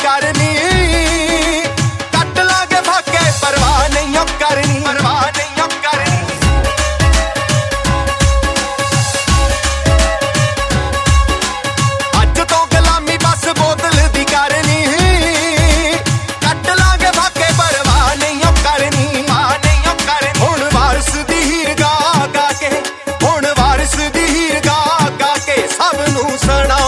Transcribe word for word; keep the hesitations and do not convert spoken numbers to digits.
करनी कट लागे फाके परवाह नहीं ओ करनी परवाह नहीं ओ करनी अज तो गुलामी बस बोतल दी करनी कट लागे फाके परवाह नहीं ओ करनी मां नहीं ओ करनी हुण वारस दी हीर गा गा के हुण वारस दी हीर गा गा के सब नूं सुना